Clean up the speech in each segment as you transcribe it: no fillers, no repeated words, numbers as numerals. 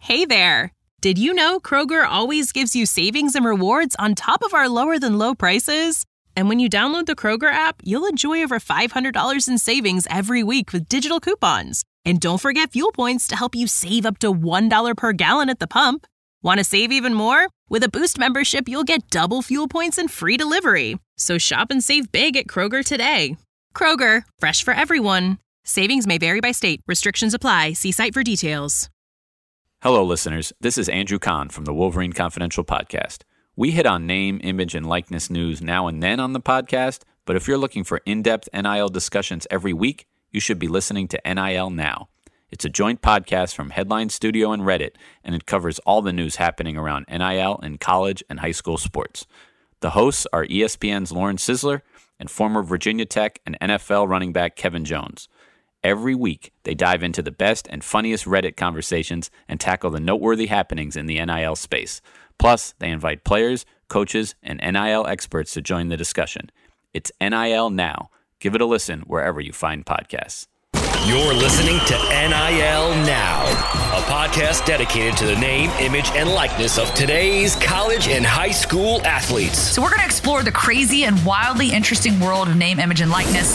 Hey there! Did you know Kroger always gives you savings and rewards on top of our lower-than-low prices? And when you download the Kroger app, you'll enjoy over $500 in savings every week with digital coupons. And don't forget fuel points to help you save up to $1 per gallon at the pump. Want to save even more? With a Boost membership, you'll get double fuel points and free delivery. So shop and save big at Kroger today. Kroger, fresh for everyone. Savings may vary by state. Restrictions apply. See site for details. Hello, listeners. This is Andrew Kahn from the Wolverine Confidential podcast. We hit on name, image, and likeness news now and then on the podcast, but if you're looking for in-depth NIL discussions every week, you should be listening to NIL Now. It's a joint podcast from Headline Studio and Reddit, and it covers all the news happening around NIL in college and high school sports. The hosts are ESPN's Lauren Sisler and former Virginia Tech and NFL running back Kevin Jones. Every week, they dive into the best and funniest Reddit conversations and tackle the noteworthy happenings in the NIL space. Plus, they invite players, coaches, and NIL experts to join the discussion. It's NIL Now. Give it a listen wherever you find podcasts. You're listening to NIL Now, a podcast dedicated to the name, image, and likeness of today's college and high school athletes. So we're going to explore the crazy and wildly interesting world of name, image, and likeness.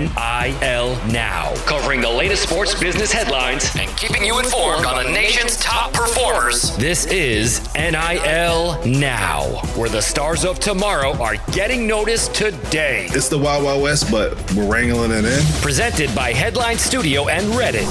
NIL Now, covering the latest sports business headlines and keeping you informed on the nation's top performers. This is NIL Now, where the stars of tomorrow are getting noticed today. It's the Wild Wild West, but we're wrangling it in. Presented by Headline Studio and Reddit.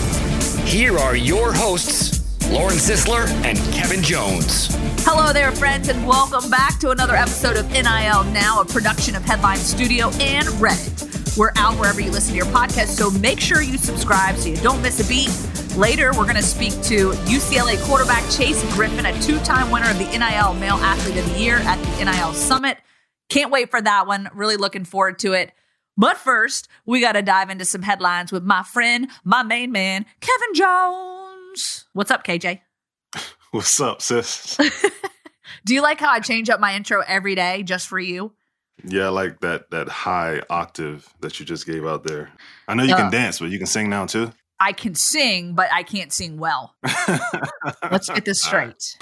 Here are your hosts, Lauren Sisler and Kevin Jones. Hello there, friends, and welcome back to another episode of NIL Now, a production of Headline Studio and Reddit. We're out wherever you listen to your podcast, so make sure you subscribe so you don't miss a beat. Later, we're going to speak to UCLA quarterback Chase Griffin, a two-time winner of the NIL Male Athlete of the Year at the NIL Summit. Can't wait for that one. Really looking forward to it. But first, we got to dive into some headlines with my friend, my main man, Kevin Jones. What's up, KJ? What's up, sis? Do you like how I change up my intro every day just for you? Yeah, I like that high octave that you just gave out there. I know you can dance, but you can sing now too? I can sing, but I can't sing well. Let's get this straight.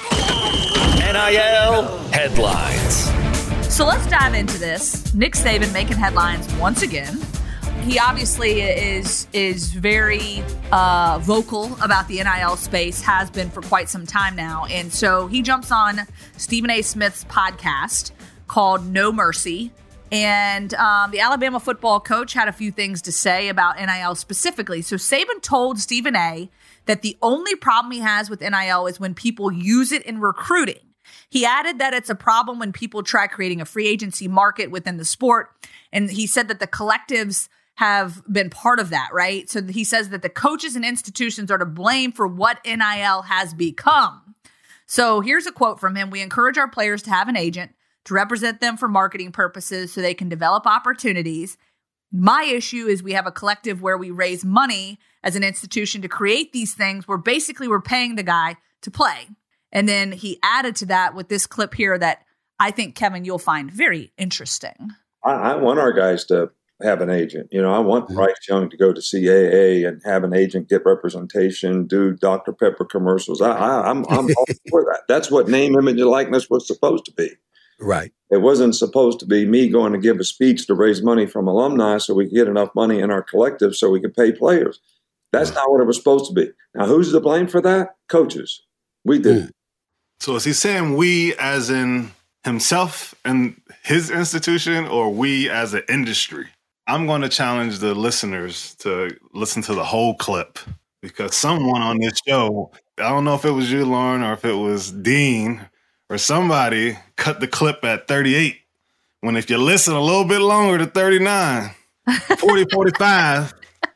NIL Headlines. So let's dive into this. Nick Saban making headlines once again. He obviously is very vocal about the NIL space, has been for quite some time now. And so he jumps on Stephen A. Smith's podcast called No Mercy. And the Alabama football coach had a few things to say about NIL specifically. So Saban told Stephen A. that the only problem he has with NIL is when people use it in recruiting. He added that it's a problem when people try creating a free agency market within the sport. And he said that the collectives have been part of that, right? So he says that the coaches and institutions are to blame for what NIL has become. So here's a quote from him. We encourage our players to have an agent to represent them for marketing purposes so they can develop opportunities. My issue is we have a collective where we raise money as an institution to create these things where basically we're paying the guy to play. And then he added to that with this clip here that I think, Kevin, you'll find very interesting. I want our guys to have an agent. You know, I want Bryce Young to go to CAA and have an agent, get representation, do Dr. Pepper commercials. I'm all for that. That's what name, image, and likeness was supposed to be. Right. It wasn't supposed to be me going to give a speech to raise money from alumni so we could get enough money in our collective so we could pay players. That's not what it was supposed to be. Now, who's to blame for that? Coaches. We did. So is he saying we as in himself and his institution, or we as an industry? I'm going to challenge the listeners to listen to the whole clip, because someone on this show, I don't know if it was you, Lauren, or if it was Dean or somebody, cut the clip at 38. When if you listen a little bit longer to 39, 40, 45,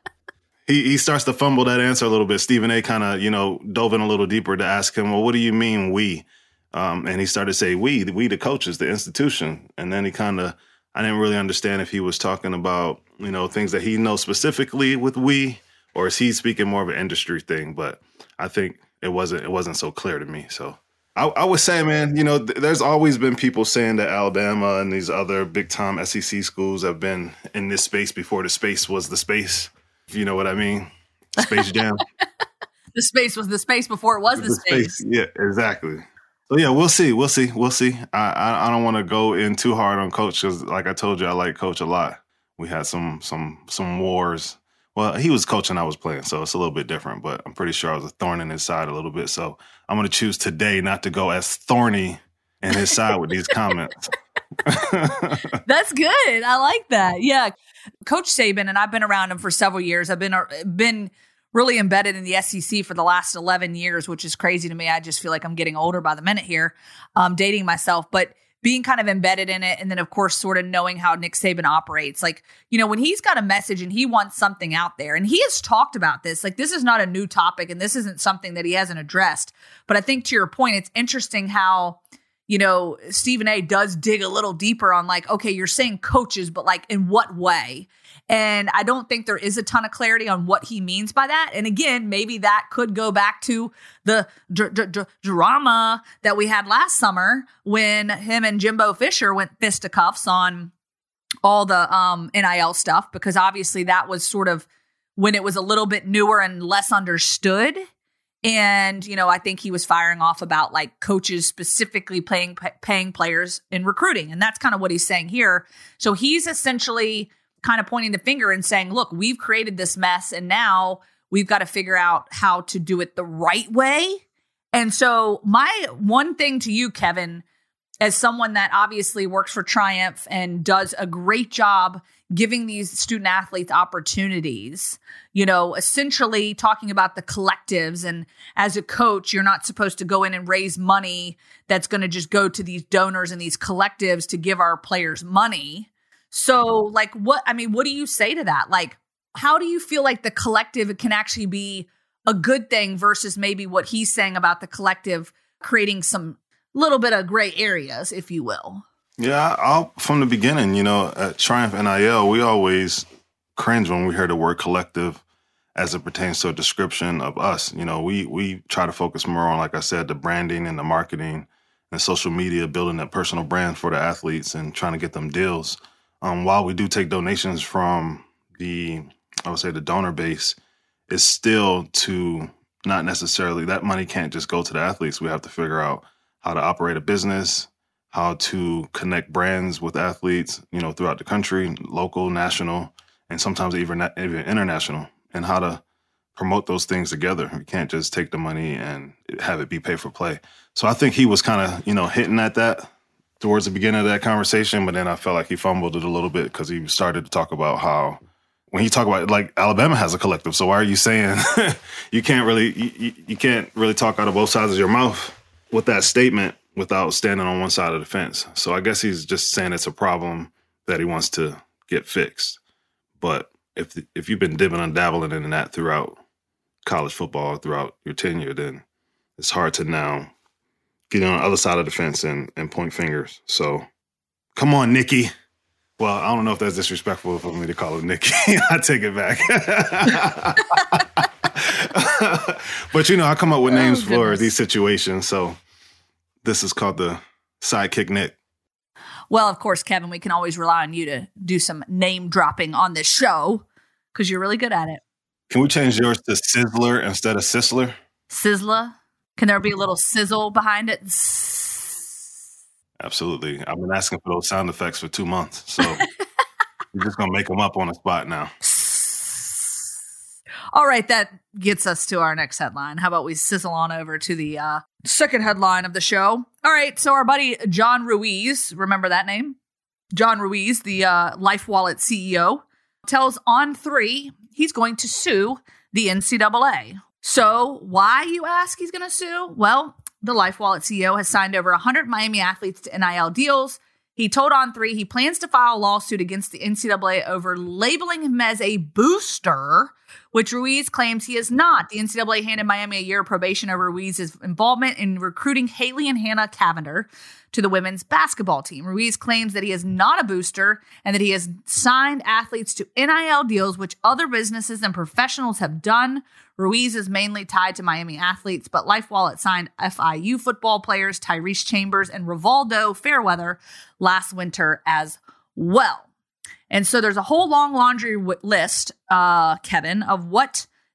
he starts to fumble that answer a little bit. Stephen A. kind of, dove in a little deeper to ask him, well, what do you mean we? And he started to say we the coaches, the institution. And then I didn't really understand if he was talking about, things that he knows specifically with we, or is he speaking more of an industry thing? But I think it wasn't so clear to me. So I would say, man, there's always been people saying that Alabama and these other big time SEC schools have been in this space before the space was the space. If you know what I mean. Space Jam. The space was the space before it was the space. Yeah, exactly. So yeah, we'll see. I don't want to go in too hard on Coach because, like I told you, I like Coach a lot. We had some wars. Well, he was coaching, I was playing, so it's a little bit different. But I'm pretty sure I was a thorn in his side a little bit. So I'm going to choose today not to go as thorny in his side with these comments. That's good. I like that. Yeah, Coach Saban, and I've been around him for several years. I've been really embedded in the SEC for the last 11 years, which is crazy to me. I just feel like I'm getting older by the minute here, dating myself, but being kind of embedded in it. And then of course, sort of knowing how Nick Saban operates, like, you know, when he's got a message and he wants something out there, and he has talked about this, like this is not a new topic and this isn't something that he hasn't addressed. But I think to your point, it's interesting how, you know, Stephen A does dig a little deeper on like, okay, you're saying coaches, but like in what way? And I don't think there is a ton of clarity on what he means by that. And again, maybe that could go back to the drama that we had last summer when him and Jimbo Fisher went fisticuffs on all the NIL stuff, because obviously that was sort of when it was a little bit newer and less understood. And, you know, I think he was firing off about like coaches specifically paying players in recruiting. And that's kind of what he's saying here. So he's essentially kind of pointing the finger and saying, look, we've created this mess and now we've got to figure out how to do it the right way. And so my one thing to you, Kevin, as someone that obviously works for Triumph and does a great job giving these student athletes opportunities, you know, essentially talking about the collectives. And as a coach, you're not supposed to go in and raise money that's going to just go to these donors and these collectives to give our players money. So like, what do you say to that? Like, how do you feel like the collective can actually be a good thing versus maybe what he's saying about the collective creating some little bit of gray areas, if you will? Yeah, from the beginning, you know, at Triumph NIL, we always cringe when we hear the word collective as it pertains to a description of us. You know, we try to focus more on, like I said, the branding and the marketing and social media, building that personal brand for the athletes and trying to get them deals. While we do take donations from the donor base, it's still to not necessarily, that money can't just go to the athletes. We have to figure out how to operate a business, how to connect brands with athletes, you know, throughout the country, local, national, and sometimes even international, and how to promote those things together. We can't just take the money and have it be pay for play. So I think he was kind of, you know, hitting at that towards the beginning of that conversation, but then I felt like he fumbled it a little bit because he started to talk about how, when you talk about, like, Alabama has a collective, so why are you saying you can't really talk out of both sides of your mouth with that statement without standing on one side of the fence? So I guess he's just saying it's a problem that he wants to get fixed. But if you've been dibbing and dabbling in that throughout college football, throughout your tenure, then it's hard to now get on the other side of the fence and point fingers. So come on, Nikki. Well, I don't know if that's disrespectful for me to call her Nikki. I take it back. But, you know, I come up with names for these situations. So this is called the Sidekick Nick. Well, of course, Kevin, we can always rely on you to do some name dropping on this show because you're really good at it. Can we change yours to Sizzler instead of Sizzler? Sizzler? Can there be a little sizzle behind it? Absolutely. I've been asking for those sound effects for 2 months. So we're just going to make them up on the spot now. All right. That gets us to our next headline. How about we sizzle on over to the second headline of the show? All right. So our buddy John Ruiz, remember that name? John Ruiz, the LifeWallet CEO, tells On3 he's going to sue the NCAA. So why, you ask, he's going to sue? Well, the LifeWallet CEO has signed over 100 Miami athletes to NIL deals. He told On3 he plans to file a lawsuit against the NCAA over labeling him as a booster, which Ruiz claims he is not. The NCAA handed Miami a year of probation over Ruiz's involvement in recruiting Haley and Hannah Cavender to the women's basketball team. Ruiz claims that he is not a booster and that he has signed athletes to NIL deals, which other businesses and professionals have done. Ruiz is mainly tied to Miami athletes, but LifeWallet signed FIU football players Tyrese Chambers and Rivaldo Fairweather last winter as well. And so there's a whole long laundry list, Kevin, of what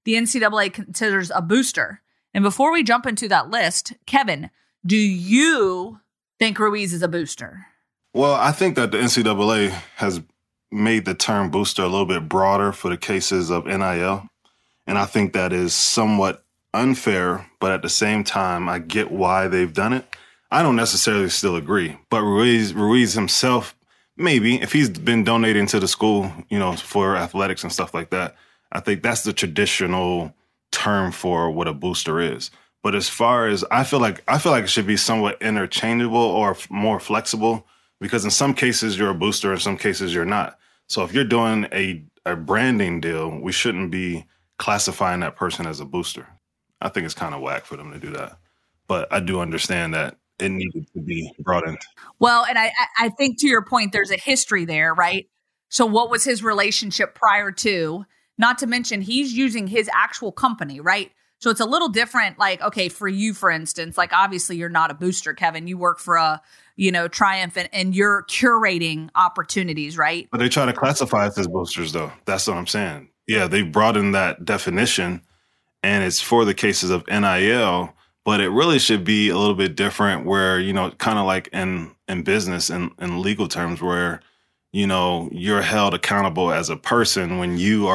the NCAA considers a booster. And before we jump into that list, Kevin, do you think Ruiz is a booster? Well, I think that the NCAA has made the term booster a little bit broader for the cases of NIL. And I think that is somewhat unfair, but at the same time, I get why they've done it. I don't necessarily still agree, but Ruiz himself, maybe, if he's been donating to the school, for athletics and stuff like that, I think that's the traditional term for what a booster is. But as far as I feel like it should be somewhat interchangeable or more flexible, because in some cases you're a booster, in some cases you're not. So if you're doing a branding deal, we shouldn't be classifying that person as a booster. I think it's kind of whack for them to do that. But I do understand that it needed to be brought in. Well, and I think to your point, there's a history there, right? So what was his relationship prior to? Not to mention he's using his actual company, right? So it's a little different. Like, okay, for you, for instance, like obviously you're not a booster, Kevin. You work for a, Triumph and you're curating opportunities, right? But they try to classify us as boosters, though. That's what I'm saying. Yeah, they brought in that definition, and it's for the cases of NIL, but it really should be a little bit different where, kind of like in business and in legal terms where, you're held accountable as a person when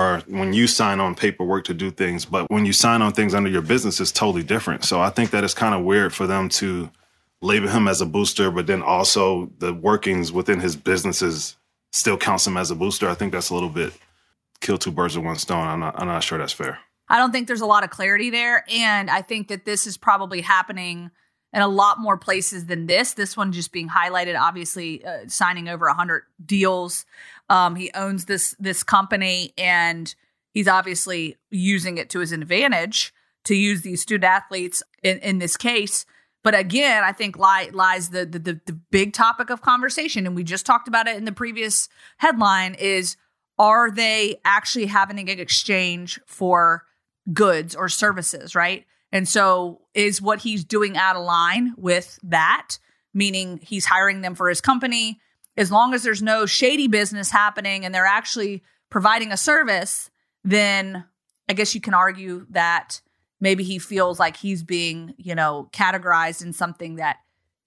you sign on paperwork to do things. But when you sign on things under your business, it's totally different. So I think that it's kind of weird for them to label him as a booster, but then also the workings within his businesses still counts him as a booster. I think that's a little bit kill two birds with one stone. I'm not sure that's fair. I don't think there's a lot of clarity there. And I think that this is probably happening in a lot more places than this. This one just being highlighted, obviously signing over 100 deals. He owns this company, and he's obviously using it to his advantage to use these student athletes in this case. But again, I think lies the big topic of conversation, and we just talked about it in the previous headline, is are they actually having an exchange for goods or services, right? And so is what he's doing out of line with that, meaning he's hiring them for his company. As long as there's no shady business happening and they're actually providing a service, then I guess you can argue that maybe he feels like he's being, categorized in something that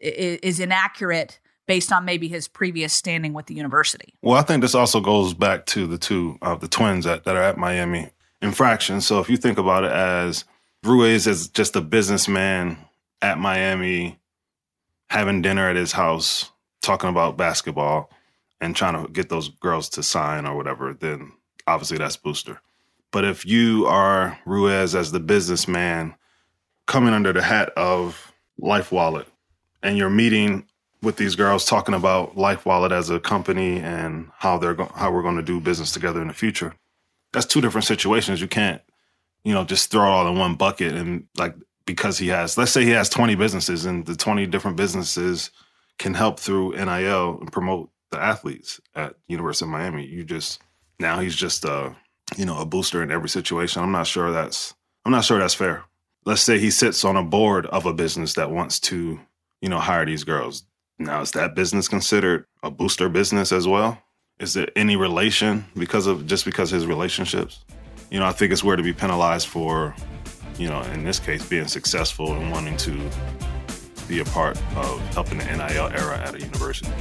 is inaccurate based on maybe his previous standing with the university. Well, I think this also goes back to the twins that are at Miami infraction. So if you think about it as Ruiz is just a businessman at Miami, having dinner at his house, talking about basketball and trying to get those girls to sign or whatever, then obviously that's booster. But if you are Ruiz as the businessman coming under the hat of LifeWallet and you're meeting with these girls talking about LifeWallet as a company and how we're going to do business together in the future, that's two different situations. You can't, just throw it all in one bucket and because let's say he has 20 businesses and the 20 different businesses can help through NIL and promote the athletes at University of Miami. Now he's just a booster in every situation. I'm not sure that's fair. Let's say he sits on a board of a business that wants to, hire these girls. Now, is that business considered a booster business as well? Is there any relation because of his relationships? I think it's weird to be penalized for, in this case, being successful and wanting to be a part of helping the NIL era at a university.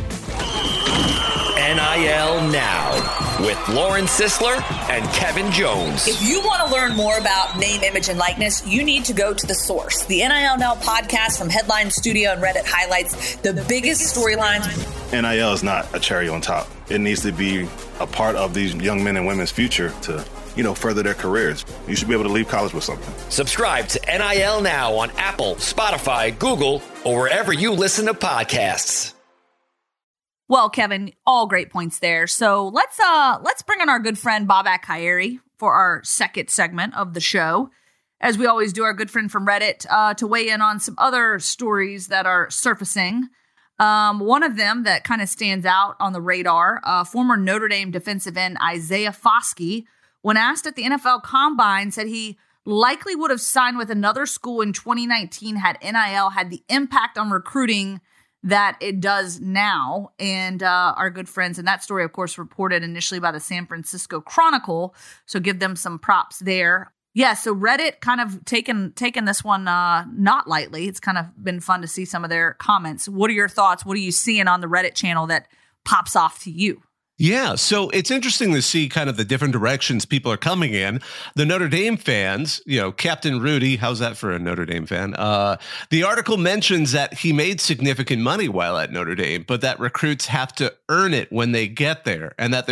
NIL Now with Lauren Sisler and Kevin Jones. If you want to learn more about name, image, and likeness, you need to go to The Source. The NIL Now podcast from Headline Studio and Reddit highlights the biggest storylines. NIL is not a cherry on top. It needs to be a part of these young men and women's future to further their careers. You should be able to leave college with something. Subscribe to NIL Now on Apple, Spotify, Google, or wherever you listen to podcasts. Well, Kevin, all great points there. So let's bring on our good friend Babak Ha'Eri for our second segment of the show. As we always do, our good friend from Reddit to weigh in on some other stories that are surfacing. One of them that kind of stands out on the radar, former Notre Dame defensive end Isaiah Foskey, when asked at the NFL Combine, said he likely would have signed with another school in 2019 had NIL had the impact on recruiting that it does now. And our good friends, and that story, of course, reported initially by the San Francisco Chronicle. So give them some props there. Yeah, so Reddit kind of taken this one not lightly. It's kind of been fun to see some of their comments. What are your thoughts? What are you seeing on the Reddit channel that pops off to you? Yeah, so it's interesting to see kind of the different directions people are coming in. The Notre Dame fans, Captain Rudy, how's that for a Notre Dame fan? The article mentions that he made significant money while at Notre Dame, but that recruits have to earn it when they get there, and that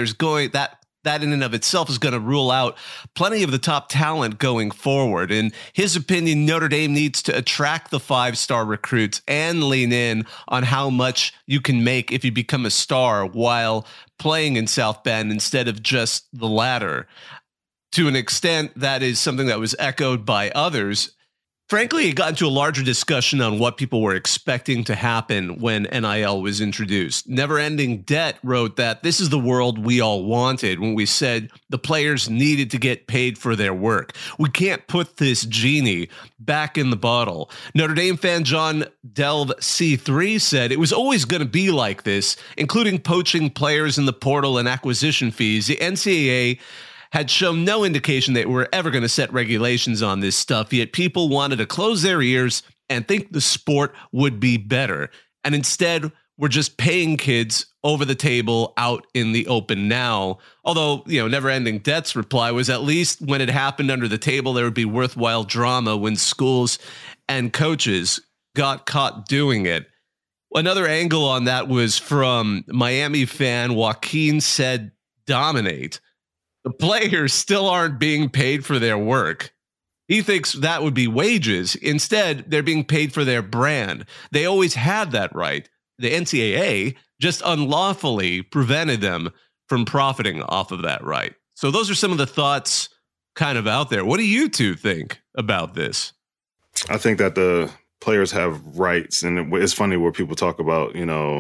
that in and of itself is going to rule out plenty of the top talent going forward. In his opinion, Notre Dame needs to attract the 5-star recruits and lean in on how much you can make if you become a star while playing in South Bend instead of just the latter. To an extent, that is something that was echoed by others. Frankly, it got into a larger discussion on what people were expecting to happen when NIL was introduced. Never Ending Debt wrote that this is the world we all wanted when we said the players needed to get paid for their work. We can't put this genie back in the bottle. Notre Dame fan John Delve C3 said it was always going to be like this, including poaching players in the portal and acquisition fees. The NCAA had shown no indication they were ever going to set regulations on this stuff, yet people wanted to close their ears and think the sport would be better. And instead, we're just paying kids over the table out in the open now. Although, Never Ending Debt's reply was at least when it happened under the table, there would be worthwhile drama when schools and coaches got caught doing it. Another angle on that was from Miami fan Joaquin said, "Dominate." The players still aren't being paid for their work. He thinks that would be wages. Instead, they're being paid for their brand. They always had that right. The NCAA just unlawfully prevented them from profiting off of that right. So those are some of the thoughts kind of out there. What do you two think about this? I think that the players have rights, and it's funny where people talk about,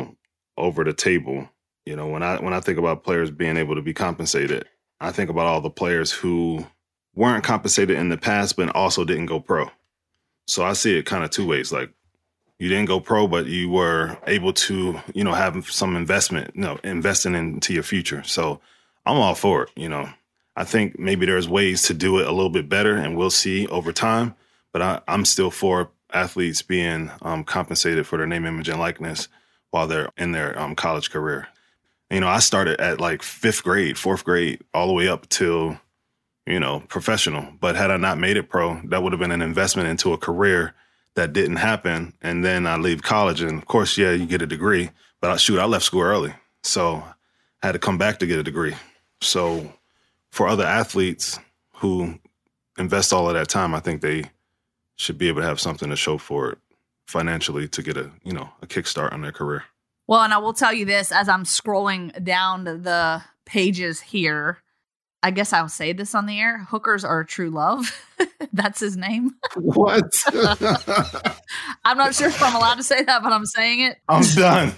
over the table. When I think about players being able to be compensated, I think about all the players who weren't compensated in the past, but also didn't go pro. So I see it kind of two ways. Like, you didn't go pro, but you were able to, have some investment, investing into your future. So I'm all for it. I think maybe there's ways to do it a little bit better, and we'll see over time. But I'm still for athletes being compensated for their name, image, and likeness while they're in their college career. I started at like 4th grade, all the way up till, professional. But had I not made it pro, that would have been an investment into a career that didn't happen. And then I leave college, and of course, you get a degree. But I left school early, so I had to come back to get a degree. So for other athletes who invest all of that time, I think they should be able to have something to show for it financially to get a kickstart on their career. Well, and I will tell you this, as I'm scrolling down the pages here, I guess I'll say this on the air. Hookers are a true love. That's his name. What? I'm not sure if I'm allowed to say that, but I'm saying it. I'm done.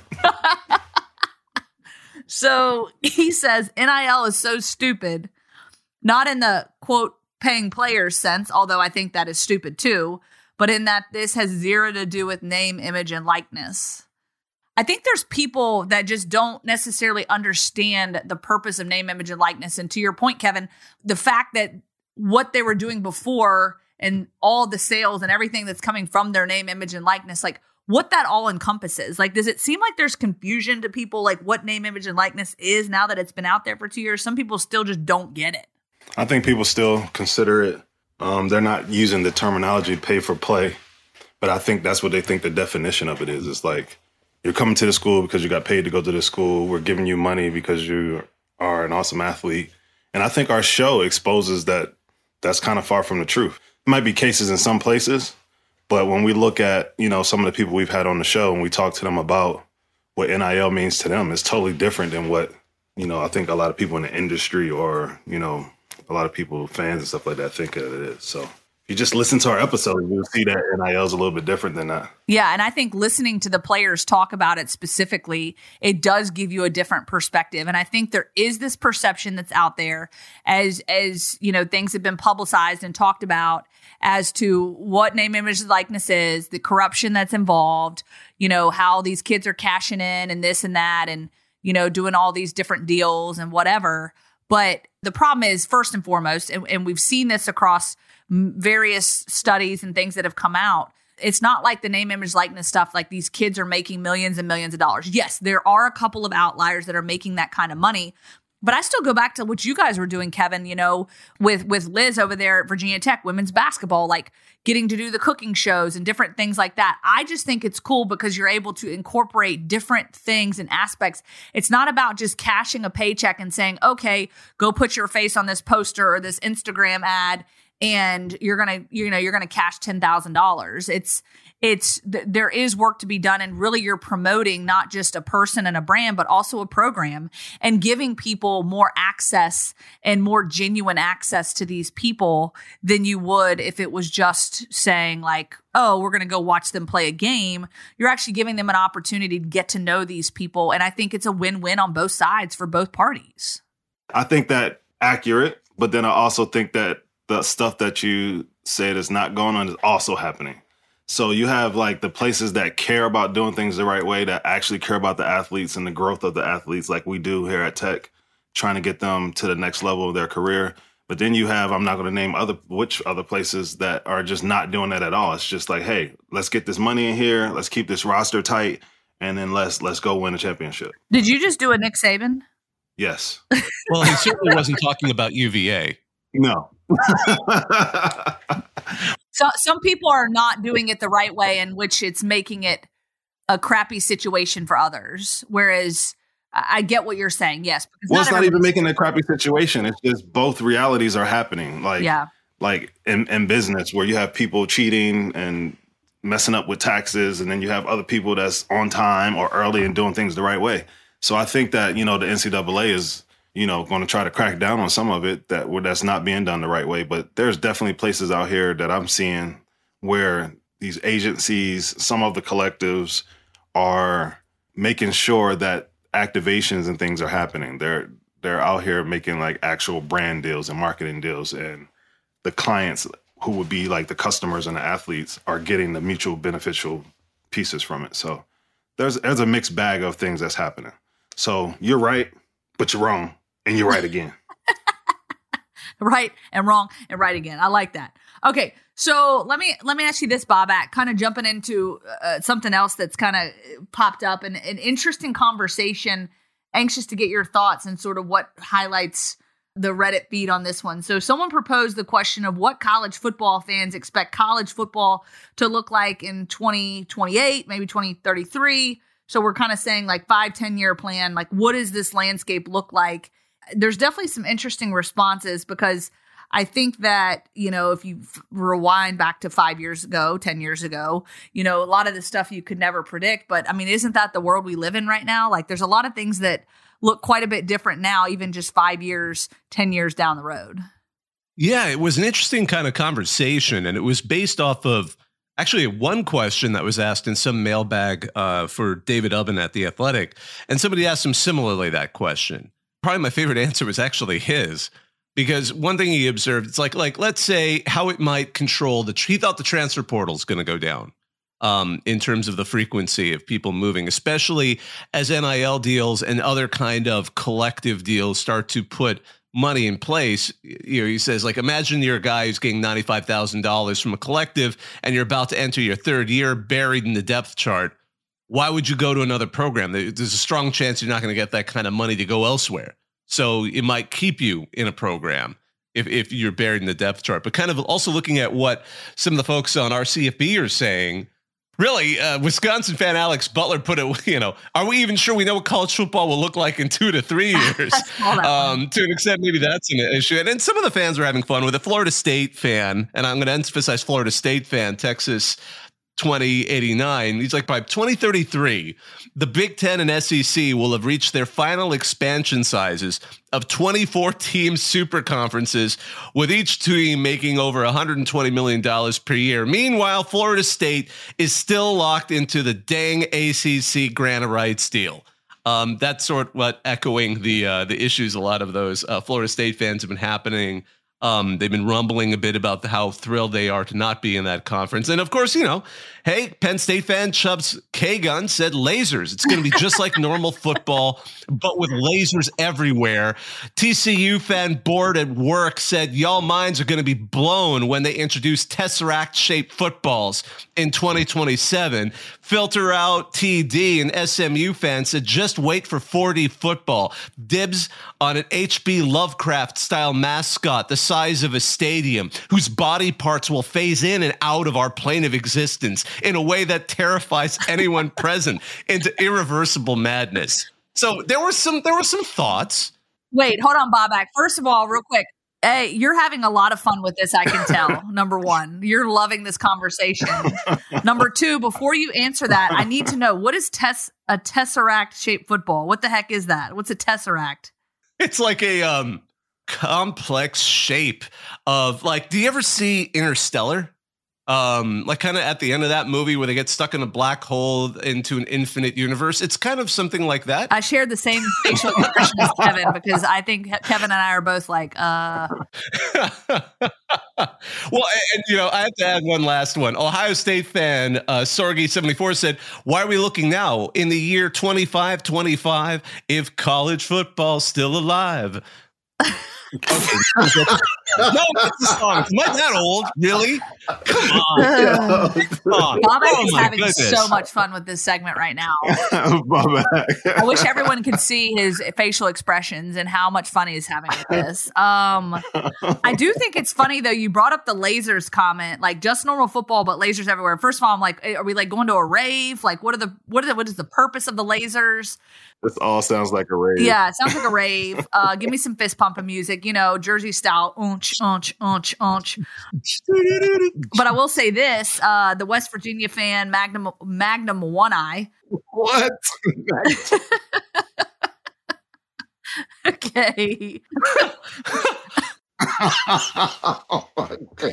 So he says, NIL is so stupid, not in the, quote, paying players sense, although I think that is stupid too, but in that this has zero to do with name, image, and likeness. I think there's people that just don't necessarily understand the purpose of name, image, and likeness. And to your point, Kevin, the fact that what they were doing before and all the sales and everything that's coming from their name, image, and likeness, like what that all encompasses. Like, does it seem like there's confusion to people, like what name, image, and likeness is now that it's been out there for 2 years? Some people still just don't get it. I think people still consider it. They're not using the terminology pay for play, but I think that's what they think the definition of it is. It's like, you're coming to the school because you got paid to go to the school. We're giving you money because you are an awesome athlete. And I think our show exposes that that's kind of far from the truth. There might be cases in some places, but when we look at, some of the people we've had on the show and we talk to them about what NIL means to them, it's totally different than what, I think a lot of people in the industry or, a lot of people, fans and stuff like that, think that it is. So if you just listen to our episode, you'll see that NIL is a little bit different than that. Yeah, and I think listening to the players talk about it specifically, it does give you a different perspective. And I think there is this perception that's out there as things have been publicized and talked about as to what name, image, likeness is, the corruption that's involved, how these kids are cashing in and this and that and, doing all these different deals and whatever. But the problem is, first and foremost, and we've seen this across various studies and things that have come out. It's not like the name, image, likeness stuff, like these kids are making millions and millions of dollars. Yes, there are a couple of outliers that are making that kind of money. But I still go back to what you guys were doing, Kevin, with Liz over there at Virginia Tech, women's basketball, like getting to do the cooking shows and different things like that. I just think it's cool because you're able to incorporate different things and aspects. It's not about just cashing a paycheck and saying, okay, go put your face on this poster or this Instagram ad and you're going to cash $10,000. There is work to be done, and really you're promoting not just a person and a brand, but also a program, and giving people more access and more genuine access to these people than you would if it was just saying like, oh, we're going to go watch them play a game. You're actually giving them an opportunity to get to know these people. And I think it's a win-win on both sides for both parties. I think that accurate, but then I also think that the stuff that you said is not going on is also happening. So you have like the places that care about doing things the right way, that actually care about the athletes and the growth of the athletes like we do here at Tech, trying to get them to the next level of their career. But then you have, I'm not going to name which other places that are just not doing that at all. It's just like, hey, let's get this money in here. Let's keep this roster tight. And then let's go win a championship. Did you just do a Nick Saban? Yes. Well, he certainly wasn't talking about UVA. No. So some people are not doing it the right way, in which it's making it a crappy situation for others. Whereas I get what you're saying. Yes. Well, it's not even making a crappy situation. It's just both realities are happening. Like in business where you have people cheating and messing up with taxes, and then you have other people that's on time or early and doing things the right way. So I think that, the NCAA is, going to try to crack down on some of it that's not being done the right way. But there's definitely places out here that I'm seeing where these agencies, some of the collectives are making sure that activations and things are happening. They're out here making like actual brand deals and marketing deals, and the clients who would be like the customers and the athletes are getting the mutual beneficial pieces from it. So there's a mixed bag of things that's happening. So you're right, but you're wrong. And you're right again. Right and wrong and right again. I like that. Okay, so let me ask you this, Bobak, kind of jumping into something else that's kind of popped up, and an interesting conversation. Anxious to get your thoughts and sort of what highlights the Reddit feed on this one. So someone proposed the question of what college football fans expect college football to look like in 2028, maybe 2033. So we're kind of saying like 5-10 year plan. Like, what does this landscape look like? There's definitely some interesting responses, because I think that, if you rewind back to 5 years ago, 10 years ago, a lot of the stuff you could never predict. But I mean, isn't that the world we live in right now? Like, there's a lot of things that look quite a bit different now, even just 5 years, 10 years down the road. Yeah, it was an interesting kind of conversation, and it was based off of actually one question that was asked in some mailbag for David Ubben at The Athletic, and somebody asked him similarly that question. Probably my favorite answer was actually his, because one thing he observed, it's like let's say how it might control he thought the transfer portal is going to go down in terms of the frequency of people moving, especially as NIL deals and other kind of collective deals start to put money in place. He says, like, imagine you're a guy who's getting $95,000 from a collective and you're about to enter your third year buried in the depth chart. Why would you go to another program? There's a strong chance you're not going to get that kind of money to go elsewhere. So it might keep you in a program if you're buried in the depth chart. But kind of also looking at what some of the folks on our CFB are saying. Really, Wisconsin fan Alex Butler put it, are we even sure we know what college football will look like in 2 to 3 years? To an extent, maybe that's an issue. And then some of the fans were having fun with a Florida State fan, and I'm going to emphasize Florida State fan, Texas 2089. He's like, by 2033, the Big Ten and SEC will have reached their final expansion sizes of 24 team super conferences, with each team making over $120 million per year. Meanwhile, Florida State is still locked into the dang ACC grant of rights deal. That's sort of what echoing the issues a lot of those Florida State fans have been They've been rumbling a bit about how thrilled they are to not be in that conference. And of course, hey, Penn State fan Chubbs K-Gun said lasers. It's going to be just like normal football, but with lasers everywhere. TCU fan Bored at Work said y'all minds are going to be blown when they introduce Tesseract-shaped footballs in 2027. Filter Out TD and SMU fan said just wait for 4D football. Dibs on an H.P. Lovecraft-style mascot the size of a stadium, whose body parts will phase in and out of our plane of existence in a way that terrifies anyone present into irreversible madness. So there were some thoughts. Wait, hold on, Bobak. First of all, real quick, hey, you're having a lot of fun with this, I can tell. Number one, you're loving this conversation. Number two, before you answer that, I need to know, what is a Tesseract-shaped football? What the heck is that? What's a Tesseract? It's like a complex shape of, like, do you ever see Interstellar? Like kind of at the end of that movie where they get stuck in a black hole into an infinite universe. It's kind of something like that. I shared the same facial expression as Kevin because I think Kevin and I are both like, Well, and I have to add one last one. Ohio State fan Sorgi74 said, why are we looking now in the year 2525 if college football's still alive? Okay. No, it's a song. Am I that old? Really? Come on. Bobak is having so much fun with this segment right now. I wish everyone could see his facial expressions and how much fun he's having with this. I do think it's funny, though. You brought up the lasers comment, like just normal football, but lasers everywhere. First of all, I'm like, are we like going to a rave? Like, what is the purpose of the lasers? This all sounds like a rave. Yeah, it sounds like a rave. Give me some fist pumping music, Jersey style. But I will say this: the West Virginia fan Magnum One Eye. What? Okay. Oh my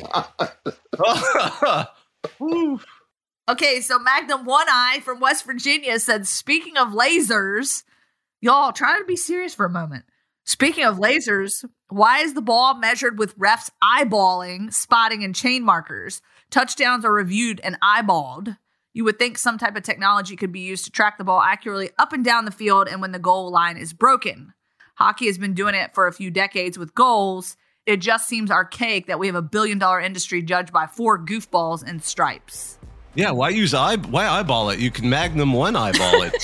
God. Okay, so Magnum One Eye from West Virginia said, speaking of lasers, y'all try to be serious for a moment. Speaking of lasers, why is the ball measured with refs eyeballing, spotting, and chain markers? Touchdowns are reviewed and eyeballed. You would think some type of technology could be used to track the ball accurately up and down the field and when the goal line is broken. Hockey has been doing it for a few decades with goals. It just seems archaic that we have a billion-dollar industry judged by 4 goofballs and stripes. Yeah, why eyeball it? You can Magnum One eyeball it.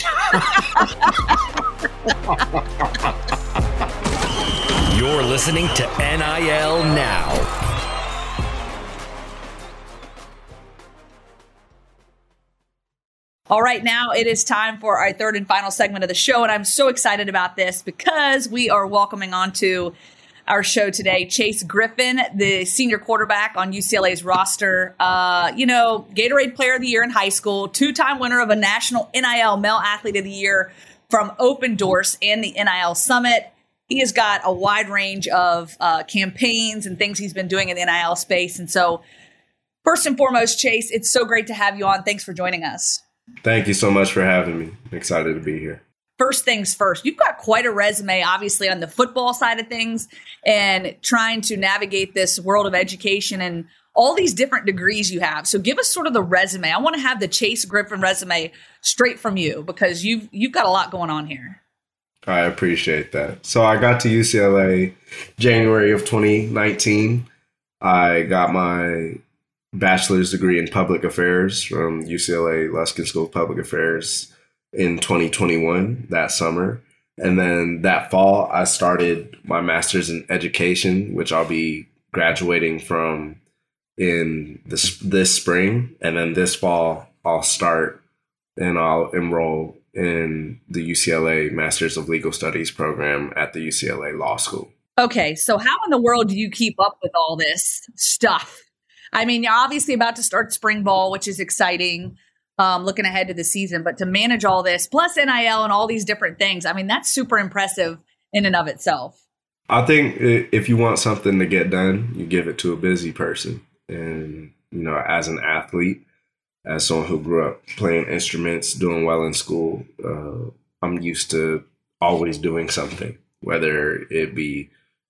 You're listening to NIL Now. All right, now it is time for our third and final segment of the show, and I'm so excited about this because we are welcoming onto our show today Chase Griffin, the senior quarterback on UCLA's roster. Gatorade Player of the Year in high school, 2-time winner of a national NIL Male Athlete of the Year from Open Doors and the NIL Summit. He has got a wide range of campaigns and things he's been doing in the NIL space. And so, first and foremost, Chase, it's so great to have you on. Thanks for joining us. Thank you so much for having me. I'm excited to be here. First things first, you've got quite a resume, obviously, on the football side of things and trying to navigate this world of education and all these different degrees you have. So give us sort of the resume. I want to have the Chase Griffin resume straight from you because you've got a lot going on here. I appreciate that. So I got to UCLA January of 2019. I got my bachelor's degree in public affairs from UCLA Luskin School of Public Affairs in 2021, that summer. And then that fall, I started my master's in education, which I'll be graduating from in this spring. And then this fall, I'll start and I'll enroll in the UCLA Masters of Legal Studies program at the UCLA Law School. Okay, so how in the world do you keep up with all this stuff? I mean, you're obviously about to start spring ball, which is exciting. Looking ahead to the season, but to manage all this, plus NIL and all these different things, I mean, that's super impressive in and of itself. I think if you want something to get done, you give it to a busy person. And, as an athlete, as someone who grew up playing instruments, doing well in school, I'm used to always doing something, whether it be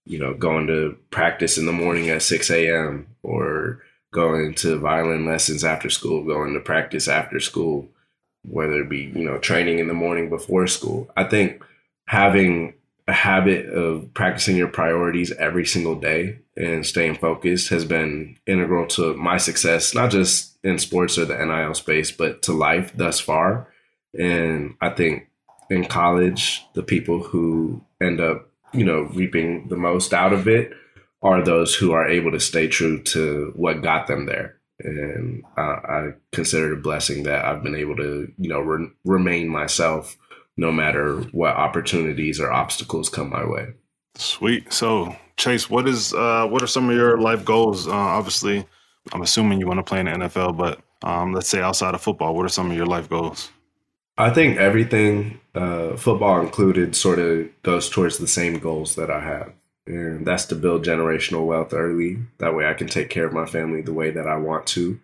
going to practice in the morning at 6 a.m. or going to violin lessons after school, going to practice after school, whether it be, training in the morning before school. I think having a habit of practicing your priorities every single day and staying focused has been integral to my success, not just in sports or the NIL space, but to life thus far. And I think in college, the people who end up, reaping the most out of it are those who are able to stay true to what got them there. And I consider it a blessing that I've been able to, remain myself no matter what opportunities or obstacles come my way. Sweet. So, Chase, what are some of your life goals? Obviously, I'm assuming you want to play in the NFL, but let's say outside of football, what are some of your life goals? I think everything, football included, sort of goes towards the same goals that I have. And that's to build generational wealth early. That way I can take care of my family the way that I want to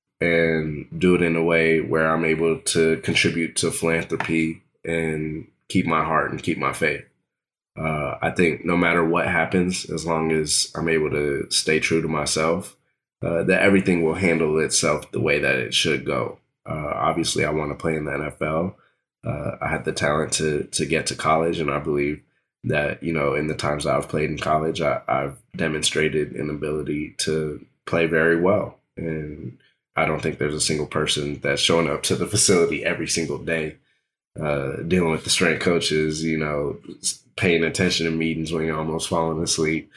and do it in a way where I'm able to contribute to philanthropy and keep my heart and keep my faith. I think no matter what happens, as long as I'm able to stay true to myself, that everything will handle itself the way that it should go. Obviously, I want to play in the NFL. I had the talent to get to college, and I believe that, in the times that I've played in college, I've demonstrated an ability to play very well. And I don't think there's a single person that's showing up to the facility every single day, dealing with the strength coaches, paying attention to meetings when you're almost falling asleep,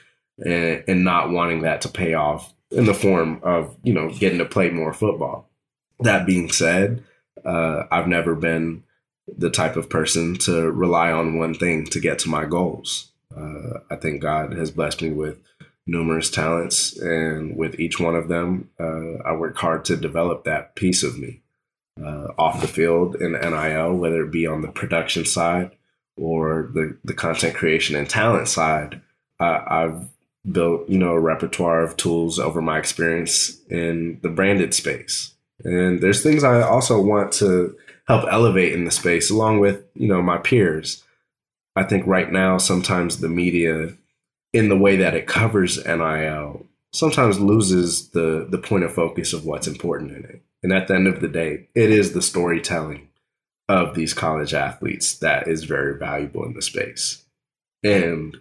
and not wanting that to pay off in the form of, getting to play more football. That being said, I've never been the type of person to rely on one thing to get to my goals. I think God has blessed me with numerous talents, and with each one of them, I work hard to develop that piece of me off the field in NIL, whether it be on the production side or the content creation and talent side. I've built, a repertoire of tools over my experience in the branded space. And there's things I also want to help elevate in the space along with, my peers. I think right now, sometimes the media, in the way that it covers NIL, sometimes loses the point of focus of what's important in it. And at the end of the day, it is the storytelling of these college athletes that is very valuable in the space. And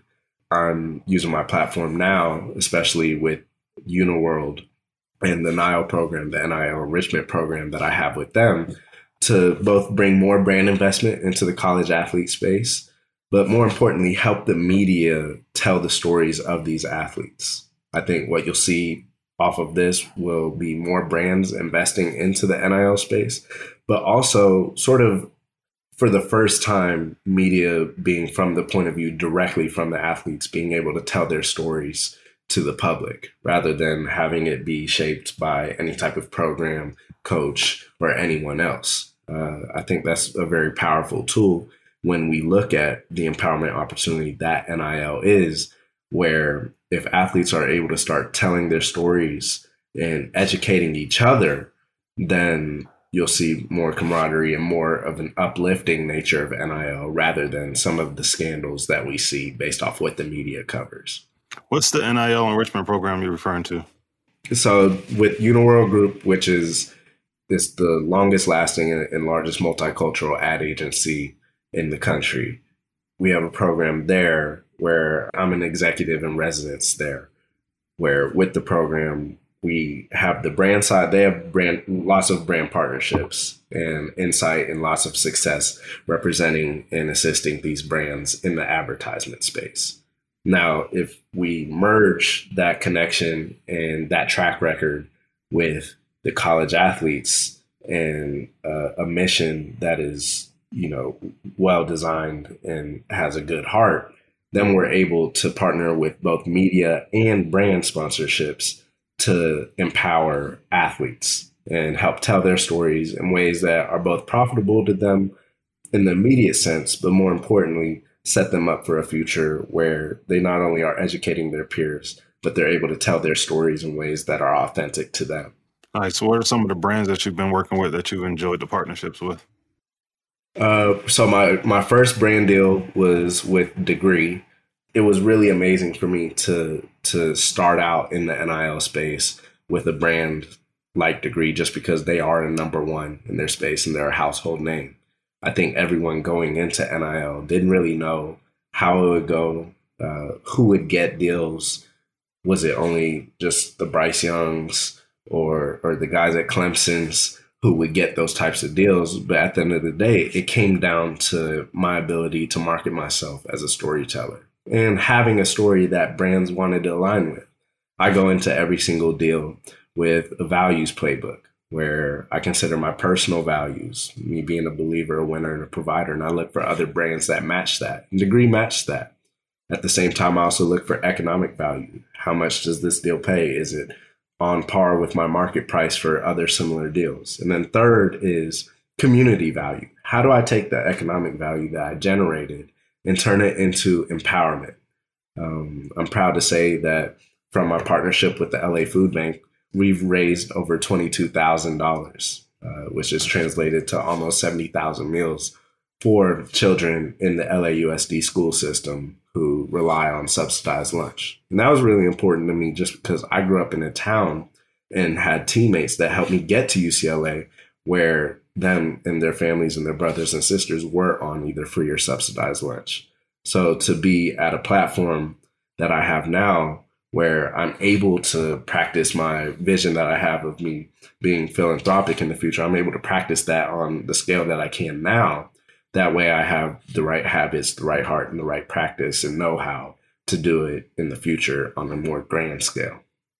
I'm using my platform now, especially with Uniworld and the NIL program, the NIL enrichment program that I have with them, to both bring more brand investment into the college athlete space, but more importantly, help the media tell the stories of these athletes. I think what you'll see off of this will be more brands investing into the NIL space, but also sort of for the first time, media being from the point of view directly from the athletes, being able to tell their stories to the public rather than having it be shaped by any type of program, coach, or anyone else. I think that's a very powerful tool when we look at the empowerment opportunity that NIL is, where if athletes are able to start telling their stories and educating each other, then you'll see more camaraderie and more of an uplifting nature of NIL rather than some of the scandals that we see based off what the media covers. What's the NIL enrichment program you're referring to? So with Uniworld Group, which is the longest lasting and largest multicultural ad agency in the country, we have a program there where I'm an executive in residence there, where with the program, we have the brand side. They have lots of brand partnerships and insight and lots of success representing and assisting these brands in the advertisement space. Now, if we merge that connection and that track record with the college athletes and a mission that is, well designed and has a good heart, then we're able to partner with both media and brand sponsorships to empower athletes and help tell their stories in ways that are both profitable to them in the immediate sense, but more importantly, set them up for a future where they not only are educating their peers, but they're able to tell their stories in ways that are authentic to them. All right. So what are some of the brands that you've been working with that you've enjoyed the partnerships with? So my first brand deal was with Degree. it was really amazing for me to start out in the NIL space with a brand like Degree, just because they are a number one in their space and they're a household name. I think everyone going into NIL didn't really know how it would go, who would get deals. Was it only just the Bryce Youngs or the guys at Clemson's who would get those types of deals? But at the end of the day, it came down to my ability to market myself as a storyteller and having a story that brands wanted to align with. I go into every single deal with a values playbook where I consider my personal values, me being a believer, a winner, and a provider, and I look for other brands that match that. And Degree matched that. At the same time, I also look for economic value. How much does this deal pay? Is it on par with my market price for other similar deals? And then third is community value. How do I take the economic value that I generated and turn it into empowerment? I'm proud to say that from my partnership with the LA Food Bank, we've raised over $22,000, which is translated to almost 70,000 meals for children in the LAUSD school system who rely on subsidized lunch. And that was really important to me just because I grew up in a town and had teammates that helped me get to UCLA where them and their families and their brothers and sisters were on either free or subsidized lunch. So to be at a platform that I have now where I'm able to practice my vision that I have of me being philanthropic in the future, I'm able to practice that on the scale that I can now. That way I have the right habits, the right heart, and the right practice and know how to do it in the future on a more grand scale.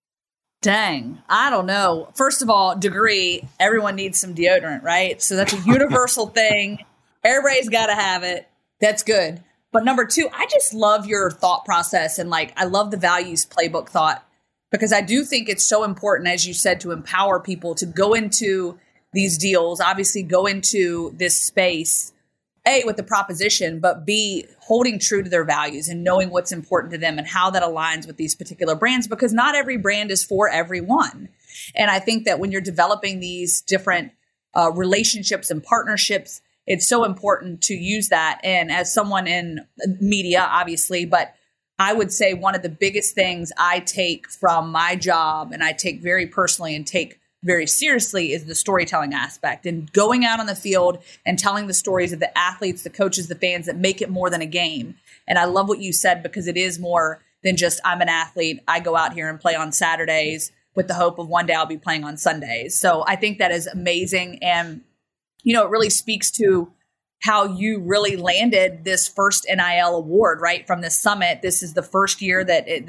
Dang, I don't know. First of all, Degree, everyone needs some deodorant, right? So that's a universal thing. Everybody's got to have it. That's good. But number two, I just love your thought process. And I love the values playbook thought, because I do think it's so important, as you said, to empower people to go into these deals, obviously go into this space, A, with the proposition, but B, holding true to their values and knowing what's important to them and how that aligns with these particular brands, because not every brand is for everyone. And I think that when you're developing these different relationships and partnerships, it's so important to use that. And as someone in media, obviously, but I would say one of the biggest things I take from my job and I take very personally and take very seriously is the storytelling aspect and going out on the field and telling the stories of the athletes, the coaches, the fans that make it more than a game. And I love what you said, because it is more than just I'm an athlete. I go out here and play on Saturdays with the hope of one day I'll be playing on Sundays. So I think that is amazing. And it really speaks to how you really landed this first NIL award, right? From this summit. This is the first year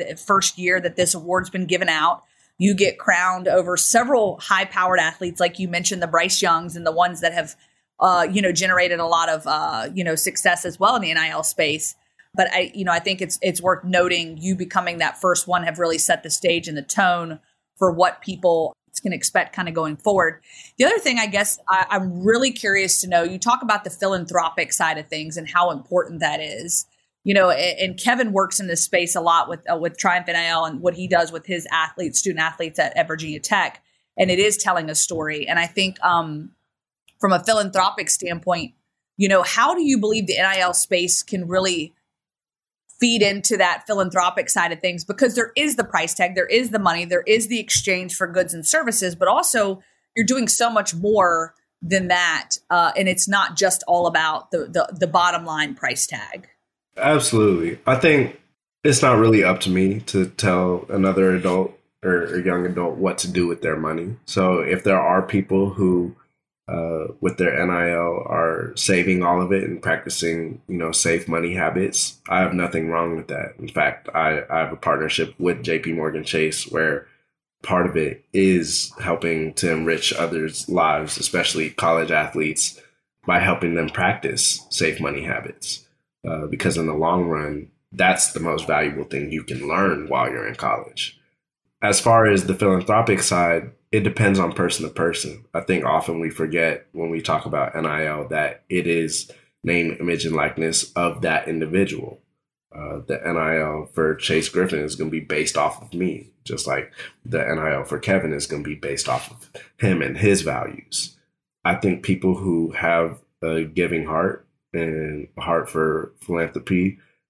that this award's been given out. You get crowned over several high-powered athletes, like you mentioned, the Bryce Youngs and the ones that have, generated a lot of, success as well in the NIL space. But I think it's worth noting you becoming that first one have really set the stage and the tone for what people can expect kind of going forward. The other thing, I guess, I'm really curious to know, you talk about the philanthropic side of things and how important that is. And Kevin works in this space a lot with Triumph NIL and what he does with his student athletes at Virginia Tech. And it is telling a story. And I think from a philanthropic standpoint, how do you believe the NIL space can really feed into that philanthropic side of things? Because there is the price tag, there is the money, there is the exchange for goods and services, but also you're doing so much more than that. And it's not just all about the bottom line price tag. Absolutely. I think it's not really up to me to tell another adult or a young adult what to do with their money. So if there are people who with their NIL are saving all of it and practicing, safe money habits, I have nothing wrong with that. In fact, I have a partnership with JP Morgan Chase where part of it is helping to enrich others' lives, especially college athletes, by helping them practice safe money habits. Because in the long run, that's the most valuable thing you can learn while you're in college. As far as the philanthropic side, it depends on person to person. I think often we forget when we talk about NIL that it is name, image, and likeness of that individual. The NIL for Chase Griffin is going to be based off of me, just like the NIL for Kevin is going to be based off of him and his values. I think people who have a giving heart and a heart for philanthropy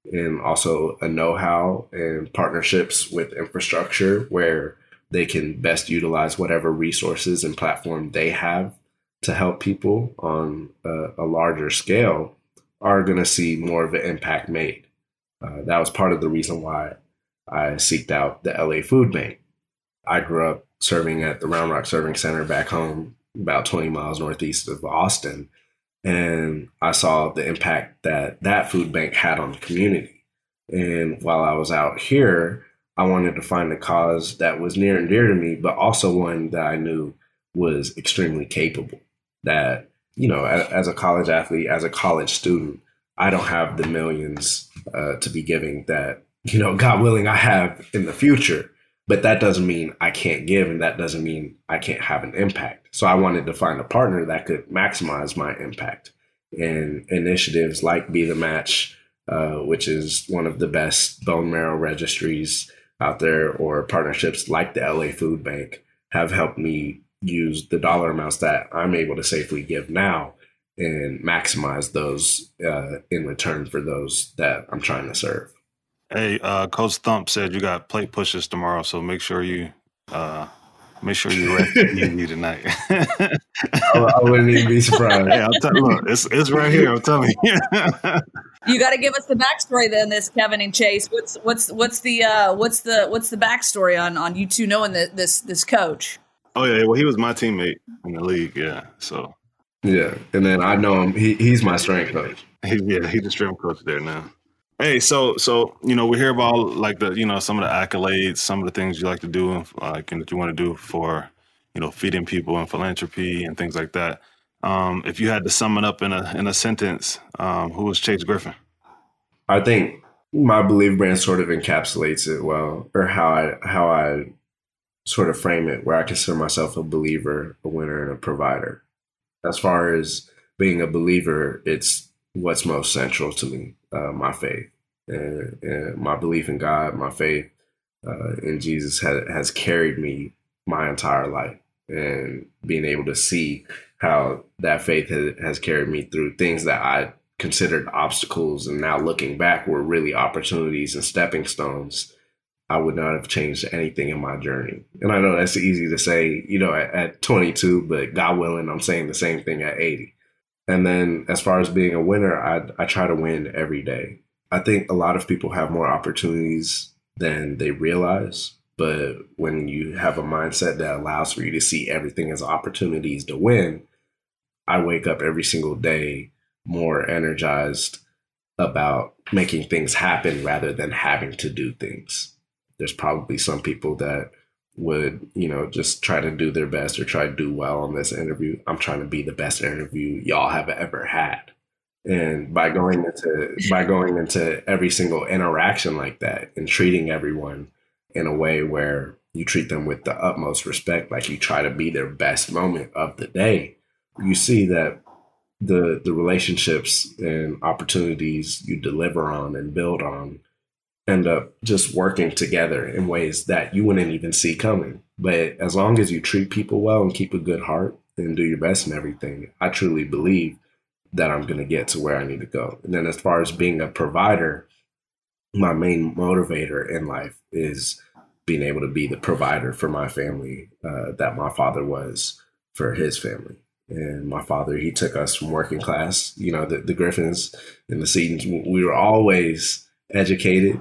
and also a know-how and partnerships with infrastructure where they can best utilize whatever resources and platform they have to help people on a larger scale, are going to see more of an impact made. That was part of the reason why I seeked out the LA Food Bank. I grew up serving at the Round Rock Serving Center back home, about 20 miles northeast of Austin. And I saw the impact that that food bank had on the community. And while I was out here, I wanted to find a cause that was near and dear to me, but also one that I knew was extremely capable. That, you know, as a college athlete, as a college student, I don't have the millions to be giving that, you know, God willing, I have in the future. But that doesn't mean I can't give, and that doesn't mean I can't have an impact. So I wanted to find a partner that could maximize my impact. And initiatives like Be the Match, which is one of the best bone marrow registries out there, or partnerships like the LA Food Bank, have helped me use the dollar amounts that I'm able to safely give now and maximize those in return for those that I'm trying to serve. Hey, Coach Thump said you got plate pushes tomorrow, so make sure you rest easy tonight. I wouldn't even be surprised. Hey, look, it's right here. I'm telling you. You got to give us the backstory then, this Kevin and Chase. What's the backstory on you two knowing this coach? Oh yeah, well he was my teammate in the league. Yeah, so yeah, and then I know him. He's my strength coach. He's the strength coach there now. Hey, so you know, we hear about like the, you know, some of the accolades, some of the things you like to do, and that you want to do for, you know, feeding people and philanthropy and things like that. If you had to sum it up in a sentence, who was Chase Griffin? I think my Believe brand sort of encapsulates it well, or how I sort of frame it, where I consider myself a believer, a winner, and a provider. As far as being a believer, it's what's most central to me, my faith, and my belief in God, my faith in Jesus has carried me my entire life, and being able to see how that faith has carried me through things that I considered obstacles, and now looking back were really opportunities and stepping stones. I would not have changed anything in my journey. And I know that's easy to say, you know, at 22, but God willing, I'm saying the same thing at 80. And then as far as being a winner, I try to win every day. I think a lot of people have more opportunities than they realize. But when you have a mindset that allows for you to see everything as opportunities to win, I wake up every single day more energized about making things happen rather than having to do things. There's probably some people that would, you know, just try to do their best or try to do well on this interview. I'm trying to be the best interview y'all have ever had. And by going into every single interaction like that and treating everyone in a way where you treat them with the utmost respect, like you try to be their best moment of the day, you see that the relationships and opportunities you deliver on and build on end up just working together in ways that you wouldn't even see coming. But as long as you treat people well and keep a good heart and do your best in everything, I truly believe that I'm going to get to where I need to go. And then as far as being a provider, my main motivator in life is being able to be the provider for my family that my father was for his family. And my father, he took us from working class, you know, the Griffins and the Seatons, we were always educated.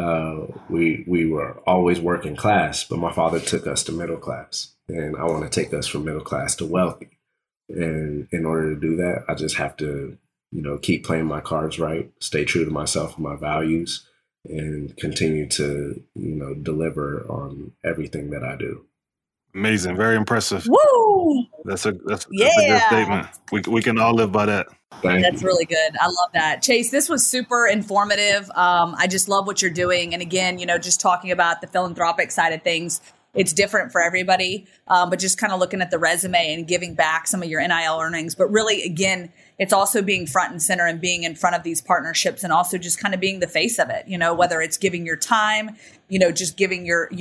We were always working class, but my father took us to middle class, and I want to take us from middle class to wealthy. And in order to do that, I just have to, you know, keep playing my cards right, stay true to myself and my values, and continue to, you know, deliver on everything that I do. Amazing. Very impressive. Woo! That's a good statement. We can all live by that. That's really good. I love that. Chase, this was super informative. I just love what you're doing. And again, you know, just talking about the philanthropic side of things, it's different for everybody. But just kind of looking at the resume and giving back some of your NIL earnings. But really, again, it's also being front and center and being in front of these partnerships, and also just kind of being the face of it, you know, whether it's giving your time, you know, just giving your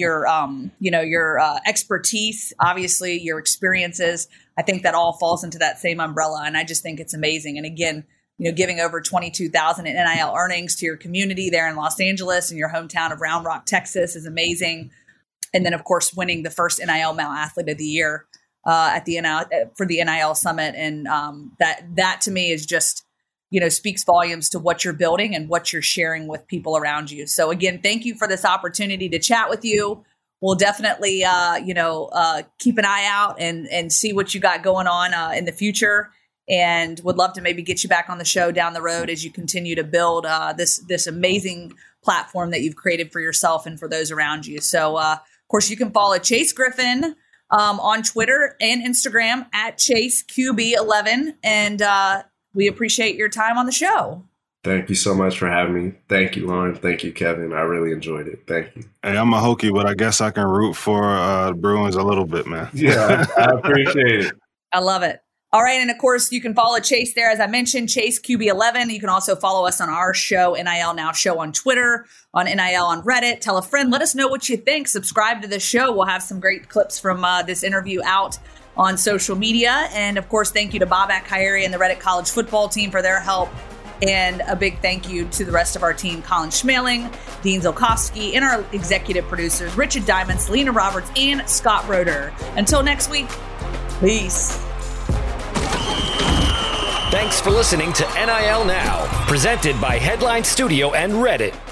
expertise, obviously your experiences. I think that all falls into that same umbrella. And I just think it's amazing. And again, giving over $22,000 in NIL earnings to your community there in Los Angeles and your hometown of Round Rock, Texas is amazing. And then, of course, winning the first NIL Male Athlete of the Year at the for the NIL Summit. And that to me is just, speaks volumes to what you're building and what you're sharing with people around you. So again, thank you for this opportunity to chat with you. We'll definitely, keep an eye out and see what you got going on in the future. And would love to maybe get you back on the show down the road as you continue to build this amazing platform that you've created for yourself and for those around you. So, of course, you can follow Chase Griffin on Twitter and Instagram at ChaseQB11. And we appreciate your time on the show. Thank you so much for having me. Thank you, Lauren. Thank you, Kevin. I really enjoyed it. Thank you. Hey, I'm a Hokie, but I guess I can root for Bruins a little bit, man. Yeah, I appreciate it. I love it. All right. And of course, you can follow Chase there. As I mentioned, Chase QB11. You can also follow us on our show, NIL Now Show on Twitter, on NIL on Reddit. Tell a friend. Let us know what you think. Subscribe to the show. We'll have some great clips from this interview out on social media. And of course, thank you to Bobak Kyrie and the Reddit College football team for their help. And a big thank you to the rest of our team, Colin Schmeling, Dean Zolkowski, and our executive producers, Richard Diamond, Selena Roberts, and Scott Roeder. Until next week, peace. Thanks for listening to NIL Now, presented by Headline Studio and Reddit.